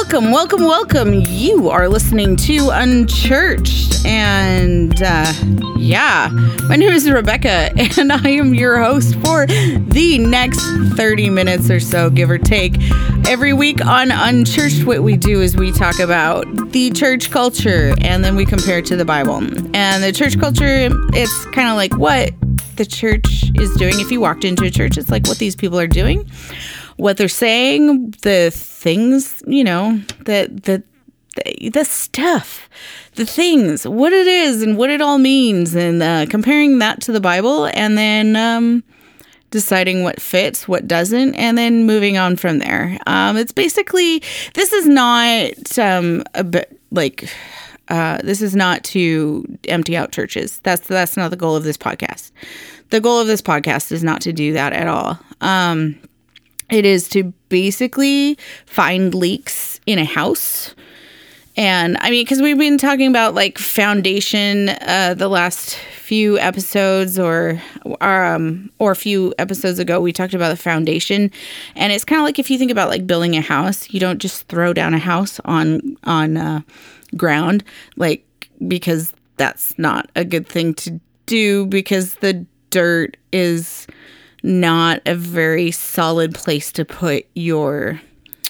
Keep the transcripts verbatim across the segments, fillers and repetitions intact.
Welcome, welcome, welcome. You are listening to Unchurched. And uh, yeah, my name is Rebecca, and I am your host for the next thirty minutes or so, give or take. Every week on Unchurched, what we do is we talk about the church culture, and then we compare it to the Bible. And the church culture, it's kind of like what the church is doing. If you walked into a church, it's like what these people are doing, what they're saying, the things, you know, that the, the the stuff, the things, what it is and what it all means, and uh, comparing that to the Bible, and then um, deciding what fits, what doesn't, and then moving on from there. Um, it's basically, this is not um, a bit like, uh, this is not to empty out churches. That's that's not the goal of this podcast. The goal of this podcast is not to do that at all. Um, It is to basically find leaks in a house. And I mean, because we've been talking about like foundation uh, the last few episodes, or um, or a few episodes ago, we talked about the foundation. And it's kind of like if you think about like building a house, you don't just throw down a house on on uh, ground, like, because that's not a good thing to do, because the dirt is not a very solid place to put your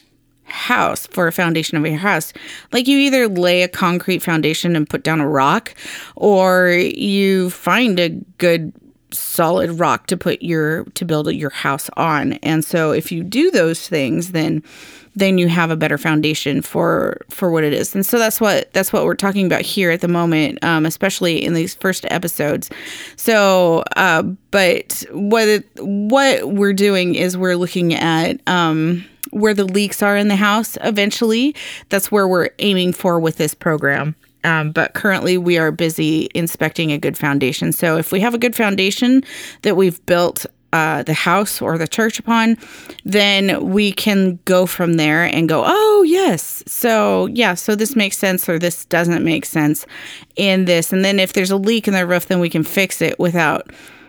house for a foundation of your house. Like, you either lay a concrete foundation and put down a rock, or you find a good solid rock to put your to build your house on. And so if you do those things, then then you have a better foundation for for what it is. And so that's what that's what we're talking about here at the moment, um, especially in these first episodes. So, uh, but what it, what we're doing is we're looking at um, where the leaks are in the house. Eventually, that's where we're aiming for with this program. Um, but currently, we are busy inspecting a good foundation. So if we have a good foundation that we've built Uh, the house or the church upon, then we can go from there and go, oh, yes. So, yeah, so this makes sense, or this doesn't make sense in this. And then if there's a leak in the roof, then we can fix it without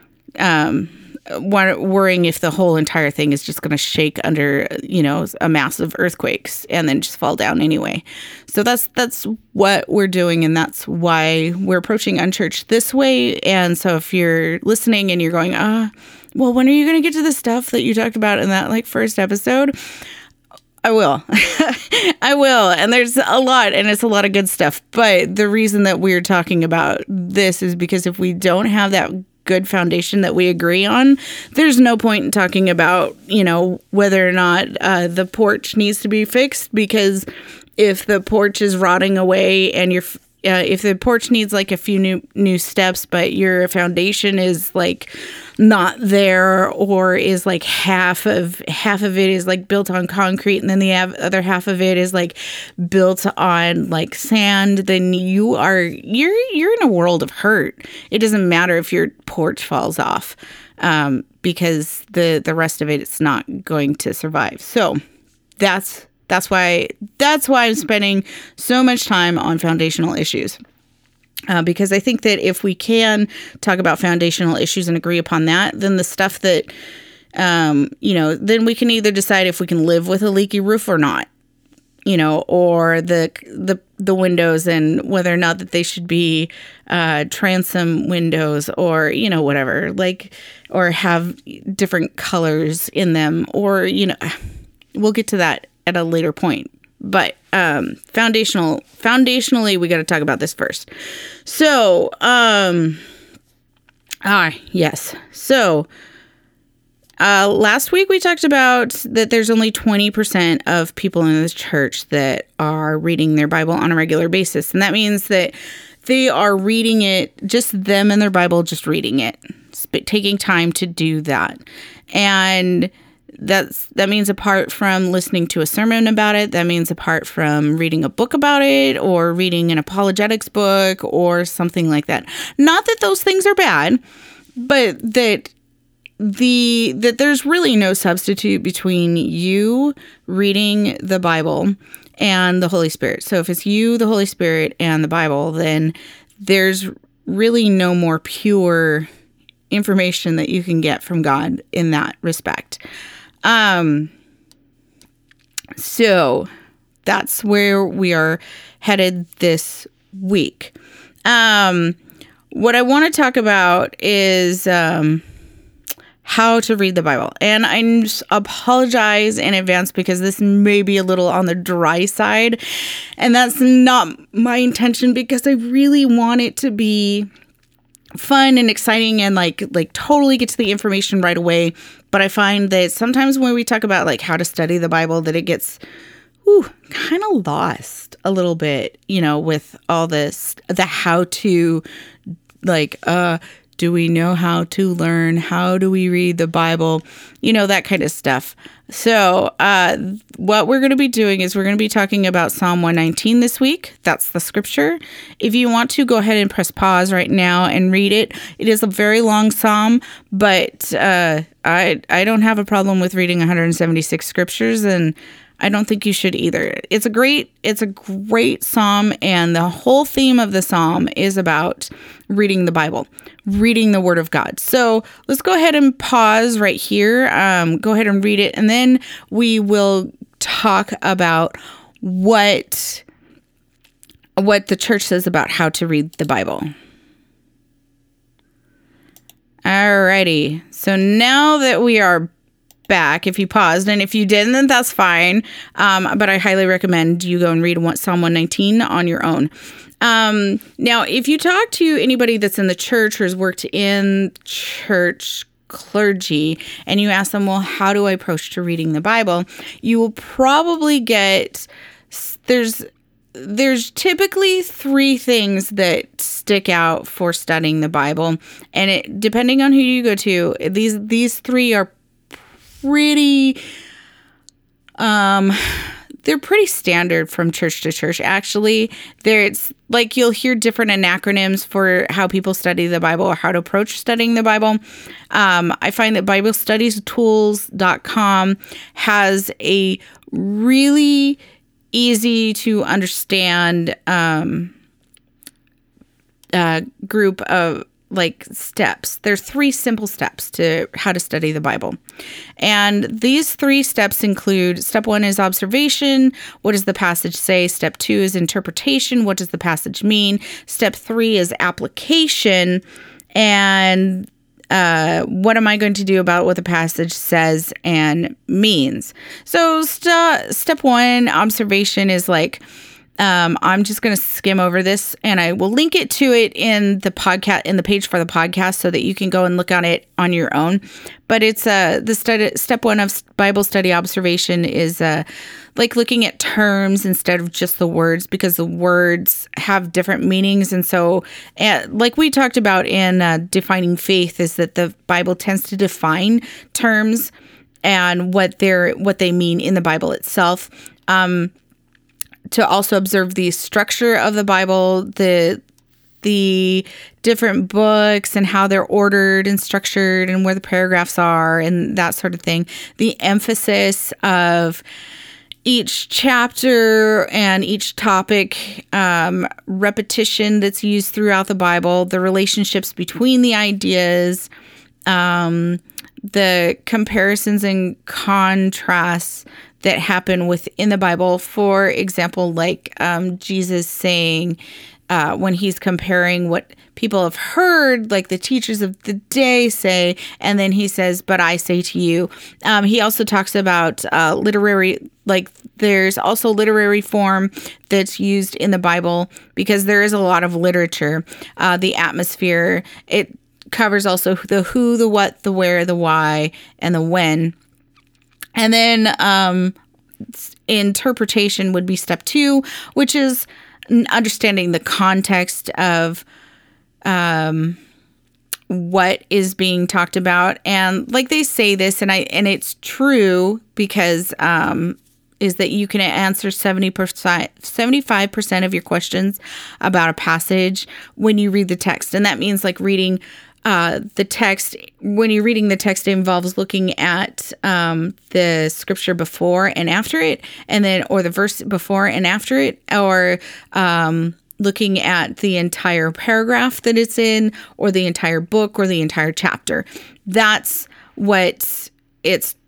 um, worrying if the whole entire thing is just going to shake under, you know, a massive earthquakes and then just fall down anyway. So that's that's what we're doing, and that's why we're approaching Unchurched this way. And so if you're listening and you're going, ah, well, when are you going to get to the stuff that you talked about in that like first episode? I will. I will. And there's a lot, and it's a lot of good stuff. But the reason that we're talking about this is because if we don't have that good foundation that we agree on, there's no point in talking about, you know, whether or not uh, the porch needs to be fixed, because if the porch is rotting away and you're Uh, if the porch needs like a few new new steps, but your foundation is like not there, or is like half of half of it is like built on concrete, and then the other half of it is like built on like sand, then you are you're you're in a world of hurt. It doesn't matter if your porch falls off, um, because the the rest of it is not going to survive. So that's. That's why that's why I'm spending so much time on foundational issues, uh, because I think that if we can talk about foundational issues and agree upon that, then the stuff that, um, you know, then we can either decide if we can live with a leaky roof or not, you know, or the the the windows, and whether or not that they should be uh, transom windows, or, you know, whatever, like, or have different colors in them, or, you know, we'll get to that at a later point. But um, foundational, foundationally, we got to talk about this first. So, um, ah, yes. So, uh, last week we talked about that there's only twenty percent of people in this church that are reading their Bible on a regular basis. And that means that they are reading it, just them and their Bible, just reading it, taking time to do that. And That's that means apart from listening to a sermon about it, that means apart from reading a book about it, or reading an apologetics book or something like that. Not that those things are bad, but that the that there's really no substitute between you reading the Bible and the Holy Spirit. So if it's you, the Holy Spirit, and the Bible, then there's really no more pure information that you can get from God in that respect. Um, so that's where we are headed this week. Um, what I want to talk about is um, how to read the Bible. And I just apologize in advance because this may be a little on the dry side. And that's not my intention, because I really want it to be fun and exciting and like like totally get to the information right away. But I find that sometimes when we talk about like how to study the Bible, that it gets whew, kind of lost a little bit, you know, with all this, the how to, like, uh, do we know how to learn? How do we read the Bible? You know, that kind of stuff. So uh, what we're going to be doing is we're going to be talking about Psalm one nineteen this week. That's the scripture. If you want to, go ahead and press pause right now and read it. It is a very long psalm, but uh, I I don't have a problem with reading one hundred seventy-six scriptures, and I don't think you should either. It's a great, it's a great psalm, and the whole theme of the psalm is about reading the Bible, reading the Word of God. So let's go ahead and pause right here. Um, go ahead and read it, and then we will talk about what what the church says about how to read the Bible. Alrighty. So now that we are back, if you paused, and if you didn't, then that's fine. Um, but I highly recommend you go and read Psalm one nineteen on your own. Um, now, if you talk to anybody that's in the church or has worked in church clergy, and you ask them, well, how do I approach to reading the Bible? You will probably get, there's There's typically three things that stick out for studying the Bible, and it, depending on who you go to, these these three are pretty um they're pretty standard from church to church. Actually, there's like you'll hear different acronyms for how people study the Bible or how to approach studying the Bible. um I find that bible studies tools dot com has a really easy to understand um uh group of like steps. There's three simple steps to how to study the Bible. And these three steps include, step one is observation. What does the passage say? Step two is interpretation. What does the passage mean? Step three is application. And uh, what am I going to do about what the passage says and means? So st- step one, observation, is like, Um, I'm just going to skim over this, and I will link it to it in the podcast, in the page for the podcast, so that you can go and look on it on your own. But it's uh, the study, step one of Bible study observation is uh, like looking at terms instead of just the words, because the words have different meanings. And so, uh, like we talked about in uh, defining faith, is that the Bible tends to define terms and what they're what they mean in the Bible itself. Um, to also observe the structure of the Bible, the the different books and how they're ordered and structured and where the paragraphs are and that sort of thing. The emphasis of each chapter and each topic, um, repetition that's used throughout the Bible, the relationships between the ideas, um, the comparisons and contrasts that happen within the Bible. For example, like um, Jesus saying, uh, when he's comparing what people have heard, like the teachers of the day say, and then he says, but I say to you. Um, he also talks about uh, literary, like there's also literary form that's used in the Bible, because there is a lot of literature. Uh, the atmosphere, it covers also the who, the what, the where, the why, and the when. And then um, interpretation would be step two, which is understanding the context of um, what is being talked about. And like they say this, and I and it's true, because um, is that you can answer seventy percent, seventy-five percent of your questions about a passage when you read the text. And that means like reading Uh, the text, when you're reading the text, it involves looking at um, the scripture before and after it, and then, or the verse before and after it, or um, looking at the entire paragraph that it's in, or the entire book, or the entire chapter. That's what it's,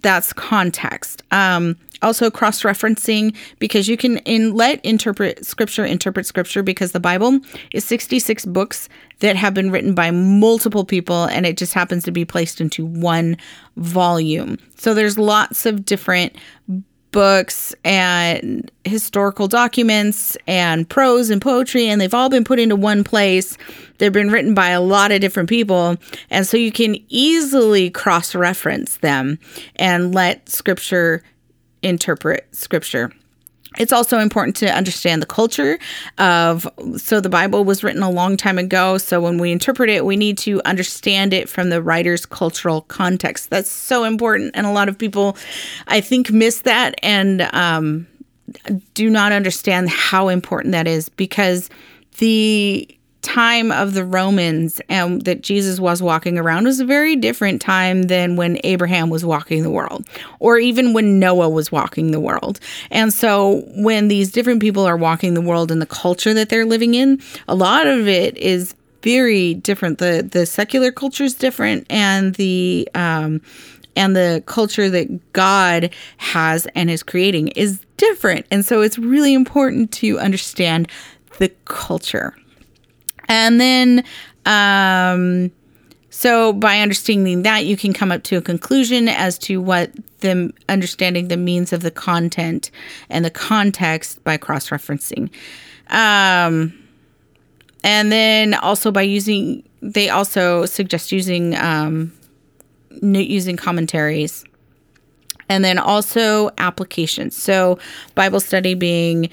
that's context. Um, also cross-referencing, because you can in, let interpret scripture interpret scripture, because the Bible is sixty-six books that have been written by multiple people, and it just happens to be placed into one volume. So there's lots of different books and historical documents and prose and poetry, and they've all been put into one place. They've been written by a lot of different people, and so you can easily cross-reference them and let scripture interpret scripture. It's also important to understand the culture of, so the Bible was written a long time ago. So when we interpret it, we need to understand it from the writer's cultural context. That's so important. And a lot of people, I think, miss that and um, do not understand how important that is, because the time of the Romans and that Jesus was walking around was a very different time than when Abraham was walking the world, or even when Noah was walking the world. And so when these different people are walking the world in the culture that they're living in, a lot of it is very different. The the secular culture is different, and the um, and the culture that God has and is creating is different. And so it's really important to understand the culture. And then, um, so by understanding that, you can come up to a conclusion as to what the understanding the means of the content and the context by cross-referencing. Um, and then also by using, they also suggest using, um, using commentaries, and then also applications. So Bible study being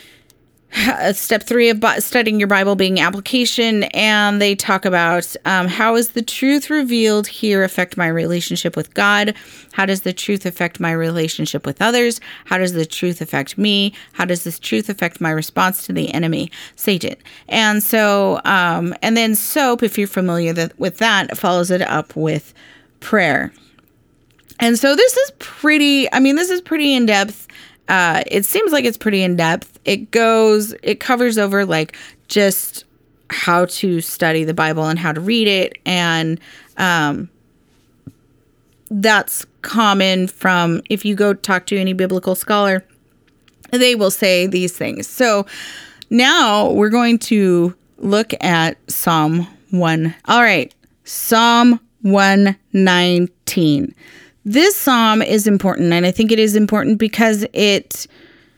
step three of studying your Bible being application, and they talk about um, how is the truth revealed here affect my relationship with God? How does the truth affect my relationship with others? How does the truth affect me? How does this truth affect my response to the enemy, Satan? And so, um, and then SOAP, if you're familiar that, with that, follows it up with prayer. And so this is pretty, I mean, this is pretty in-depth. Uh, it seems like it's pretty in-depth. It goes, it covers over like just how to study the Bible and how to read it. And um, that's common from, if you go talk to any biblical scholar, they will say these things. So now we're going to look at Psalm one. All right, Psalm one nineteen. This psalm is important, and I think it is important because it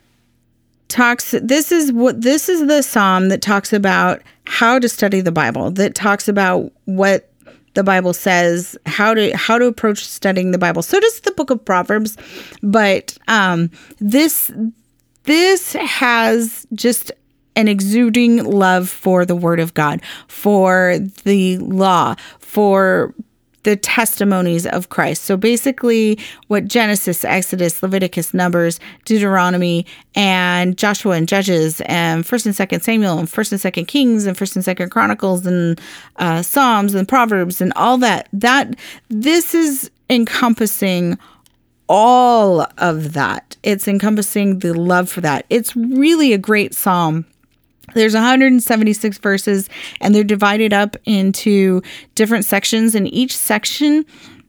talks, this is what, this is the psalm that talks about how to study the Bible, that talks about what the Bible says, how to, how to approach studying the Bible. So does the book of Proverbs, but um, this, this has just an exuding love for the Word of God, for the law, for the testimonies of Christ. So basically what Genesis, Exodus, Leviticus, Numbers, Deuteronomy, and Joshua and Judges, and First and Second Samuel, and First and Second Kings, and First and Second Chronicles, and uh, Psalms, and Proverbs, and all that, that this is encompassing all of that. It's encompassing the love for that. It's really a great psalm. There's one hundred seventy-six verses, and they're divided up into different sections, and each section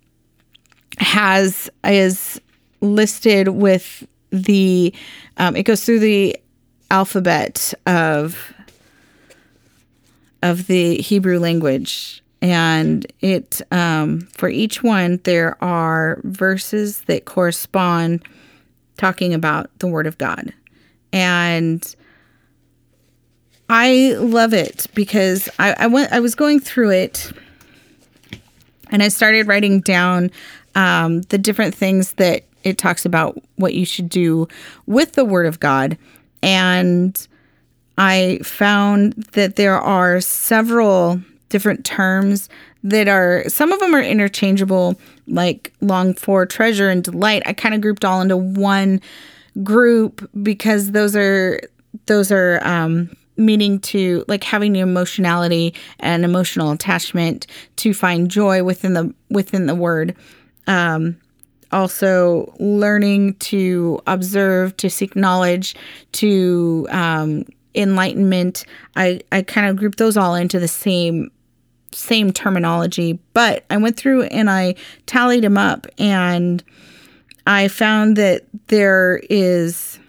has is listed with the um, it goes through the alphabet of of the Hebrew language, and it um, for each one there are verses that correspond talking about the Word of God. And I love it because I, I went. I was going through it, and I started writing down um, the different things that it talks about what you should do with the Word of God, and I found that there are several different terms that are. Some of them are interchangeable, like long for, treasure, and delight. I kind of grouped all into one group because those are those are. Um, meaning to like having the emotionality and emotional attachment to find joy within the within the word. Um, also learning to observe, to seek knowledge, to um, enlightenment. I, I kind of grouped those all into the same same terminology, but I went through and I tallied them up, and I found that there is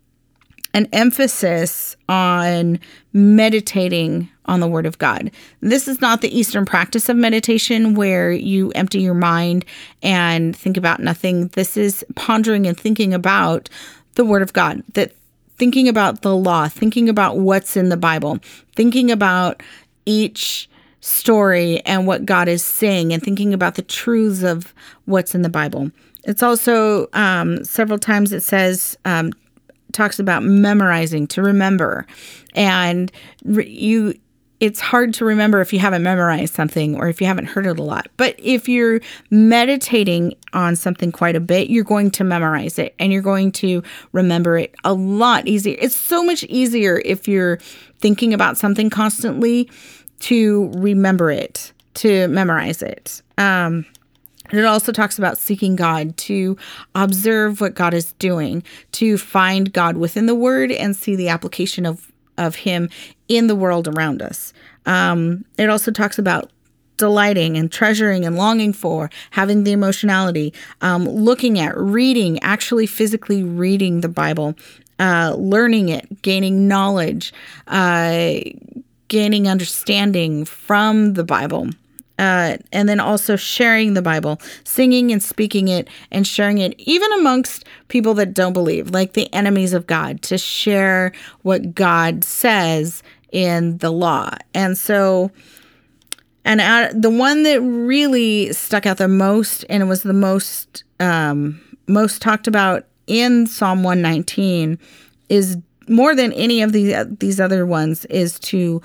an emphasis on meditating on the Word of God. This is not the Eastern practice of meditation where you empty your mind and think about nothing. This is pondering and thinking about the Word of God, that thinking about the law, thinking about what's in the Bible, thinking about each story and what God is saying, and thinking about the truths of what's in the Bible. It's also um, several times it says, um, talks about memorizing, to remember. And re- you, it's hard to remember if you haven't memorized something or if you haven't heard it a lot. But if you're meditating on something quite a bit, you're going to memorize it and you're going to remember it a lot easier. It's so much easier if you're thinking about something constantly to remember it, to memorize it. Um, It also talks about seeking God, to observe what God is doing, to find God within the Word and see the application of, of Him in the world around us. Um, it also talks about delighting and treasuring and longing for, having the emotionality, um, looking at, reading, actually physically reading the Bible, uh, learning it, gaining knowledge, uh, gaining understanding from the Bible. Uh, and then also sharing the Bible, singing and speaking it and sharing it, even amongst people that don't believe, like the enemies of God, to share what God says in the law. And so, and uh, the one that really stuck out the most, and it was the most, um, most talked about in Psalm one nineteen, is more than any of these, these other ones, is to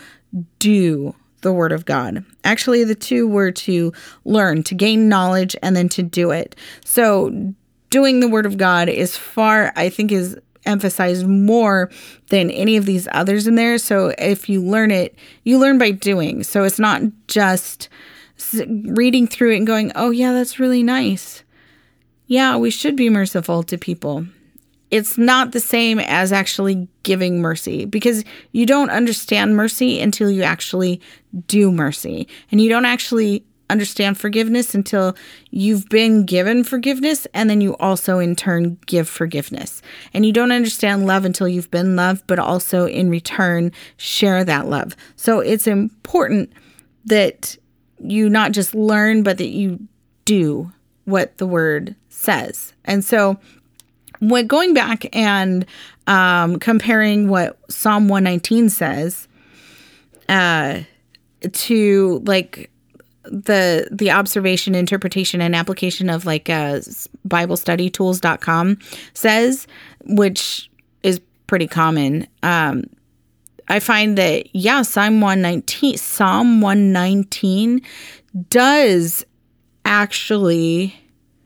do the Word of God. Actually, the two were to learn, to gain knowledge, and then to do it. So doing the Word of God is far, I think, is emphasized more than any of these others in there. So if you learn it, you learn by doing. So it's not just reading through it and going, oh yeah, that's really nice. Yeah, we should be merciful to people. It's not the same as actually giving mercy, because you don't understand mercy until you actually do mercy. And you don't actually understand forgiveness until you've been given forgiveness, and then you also in turn give forgiveness. And you don't understand love until you've been loved, but also in return share that love. So it's important that you not just learn, but that you do what the Word says. And so What going back and um, comparing what Psalm one nineteen says uh, to like the the observation, interpretation, and application of like uh, Bible Study Tools dot com says, which is pretty common. Um, I find that yeah, Psalm one nineteen, Psalm one nineteen does actually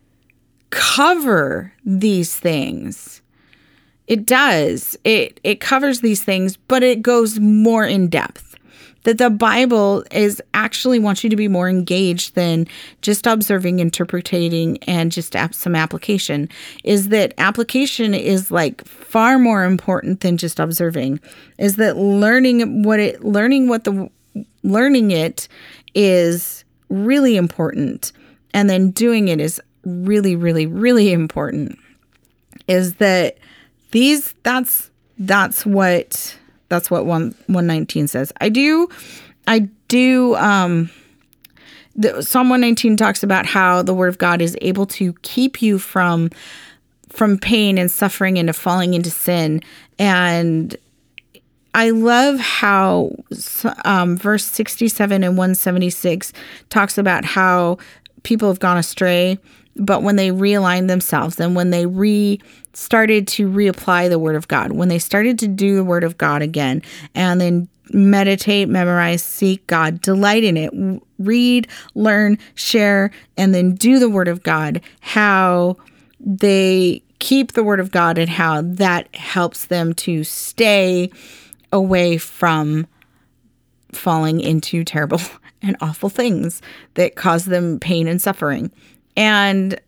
cover these things. It does. It it covers these things, but it goes more in depth. That the Bible is actually wants you to be more engaged than just observing, interpreting, and just some application. Is that application is like far more important than just observing. Is that learning what it learning what the learning it is really important, and then doing it is really, really, really important. Is that these, that's, that's what, that's what one, one nineteen says. I do, I do, um, the Psalm one nineteen talks about how the Word of God is able to keep you from, from pain and suffering and falling into sin. And I love how, um, verse sixty-seven and one seventy-six talks about how people have gone astray, but when they realigned themselves and when they re started to reapply the Word of God, when they started to do the Word of God again, and then meditate, memorize, seek God, delight in it, read, learn, share, and then do the Word of God, how they keep the Word of God and how that helps them to stay away from falling into terrible and awful things that cause them pain and suffering. And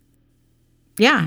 yeah,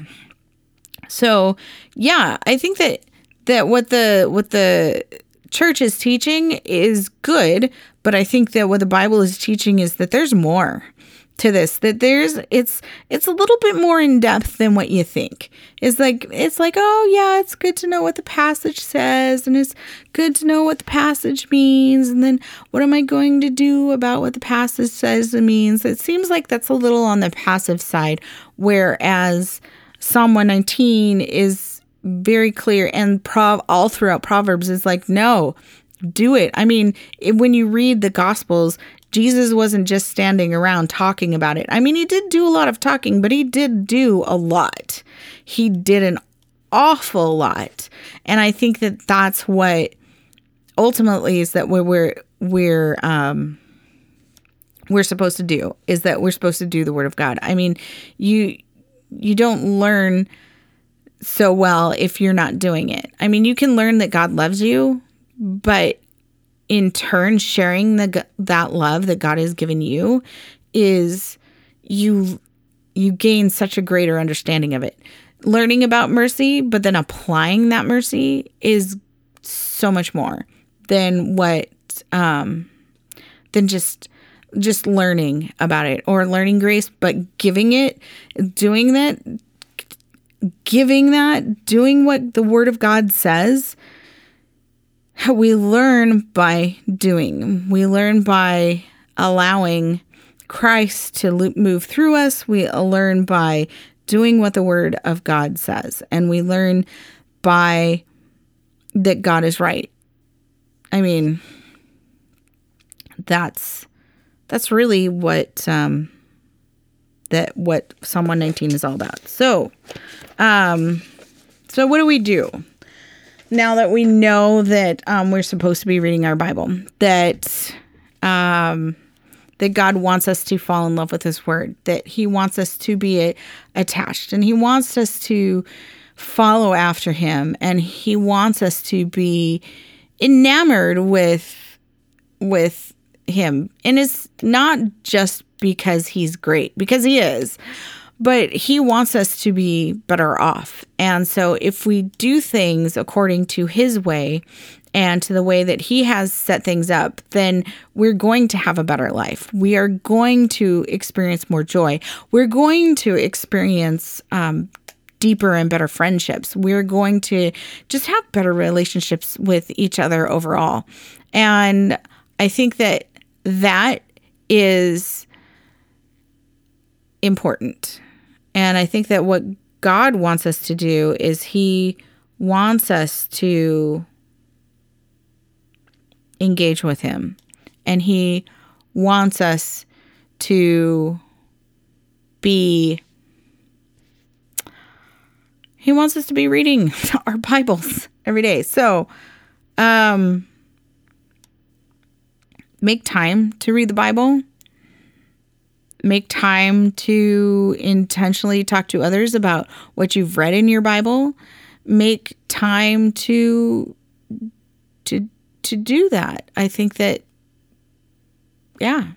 so yeah, I think that, that what the, what the church is teaching is good, but I think that what the Bible is teaching is that there's more, to this, that there's it's it's a little bit more in depth than what you think. It's like it's like, oh yeah, it's good to know what the passage says, and it's good to know what the passage means, and then what am I going to do about what the passage says and means? It seems like that's a little on the passive side, whereas Psalm one nineteen is very clear, and prov all throughout Proverbs is like, no, do it. I mean, it, when you read the Gospels, Jesus wasn't just standing around talking about it. I mean, he did do a lot of talking, but he did do a lot. He did an awful lot. And I think that that's what ultimately is that we're, we're, we're, um, we're supposed to do, is that we're supposed to do the Word of God. I mean, you, you don't learn so well if you're not doing it. I mean, you can learn that God loves you, but in turn, sharing the that love that God has given you is you you gain such a greater understanding of it. Learning about mercy, but then applying that mercy is so much more than what um, than just just learning about it, or learning grace, but giving it, doing that, giving that, doing what the Word of God says. We learn by doing. We learn by allowing Christ to move through us. We learn by doing what the Word of God says. And we learn by that God is right. I mean, that's that's really what um, that what Psalm one nineteen is all about. So, um, so what do we do? Now that we know that um, we're supposed to be reading our Bible, that um, that God wants us to fall in love with His Word, that He wants us to be a, attached, and He wants us to follow after Him, and He wants us to be enamored with with Him. And it's not just because He's great, because He is, but He wants us to be better off. And so if we do things according to His way and to the way that He has set things up, then we're going to have a better life. We are going to experience more joy. We're going to experience um, deeper and better friendships. We're going to just have better relationships with each other overall. And I think that that is important. And I think that what God wants us to do is He wants us to engage with Him. And He wants us to be, He wants us to be reading our Bibles every day. So, um, make time to read the Bible. Make time to intentionally talk to others about what you've read in your Bible. Make time to to to do that. I think that, yeah.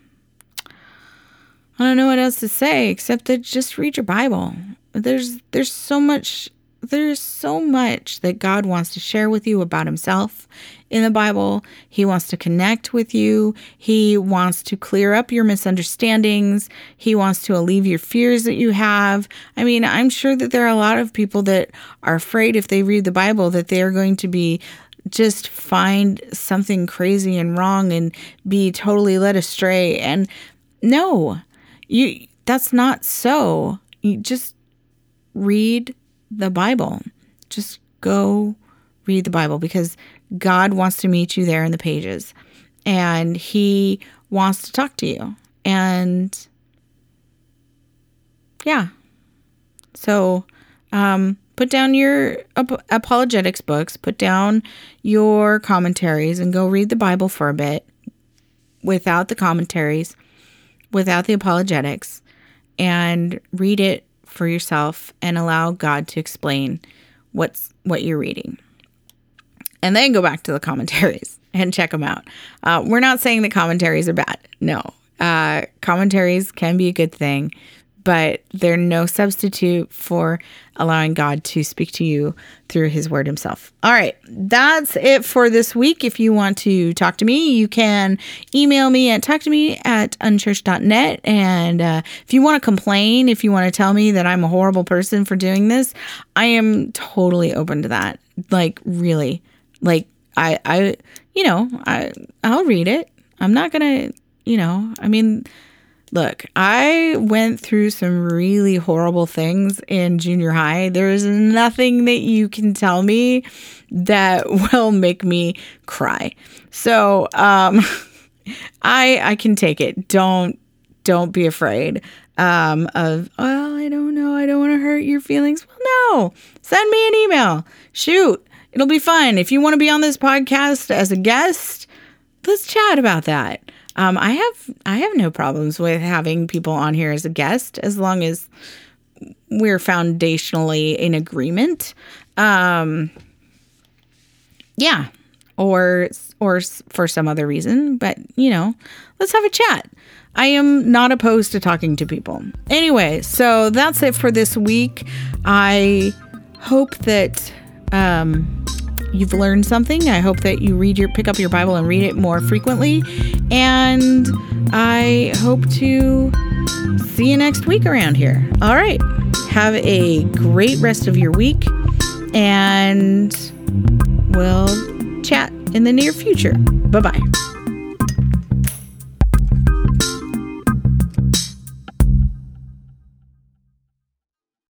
I don't know what else to say except that just read your Bible. There's there's so much there's so much that God wants to share with you about Himself in the Bible. He wants to connect with you. He wants to clear up your misunderstandings. He wants to alleviate fears that you have. I mean, I'm sure that there are a lot of people that are afraid if they read the Bible that they are going to be just find something crazy and wrong and be totally led astray. And no, you that's not so. You just read the Bible. Just go read the Bible, because God wants to meet you there in the pages, and He wants to talk to you. And yeah, so um, put down your ap- apologetics books, put down your commentaries, and go read the Bible for a bit without the commentaries, without the apologetics, and read it for yourself and allow God to explain what's what you're reading. And then go back to the commentaries and check them out. Uh, we're not saying the commentaries are bad. No. Uh, commentaries can be a good thing. but they're no substitute for allowing God to speak to you through his word himself. All right, that's it for this week. If you want to talk to me, you can email me at talk to me at unchurched dot net. And uh, if you want to complain, if you want to tell me that I'm a horrible person for doing this, I am totally open to that. Like, really, like I, I, you know, I, I'll read it. I'm not going to, you know, I mean, look, I went through some really horrible things in junior high. There's nothing that you can tell me that will make me cry. So, um, I I can take it. Don't don't be afraid um, of, well, I don't know. I don't want to hurt your feelings. Well, no, send me an email. Shoot, it'll be fun. If you want to be on this podcast as a guest, let's chat about that. Um, I have I have no problems with having people on here as a guest, as long as we're foundationally in agreement. Um, yeah, or or for some other reason, but you know, let's have a chat. I am not opposed to talking to people. Anyway, so that's it for this week. I hope that um, you've learned something. I hope that you read your pick up your Bible and read it more frequently. And I hope to see you next week around here. All right. Have a great rest of your week, and we'll chat in the near future. Bye-bye.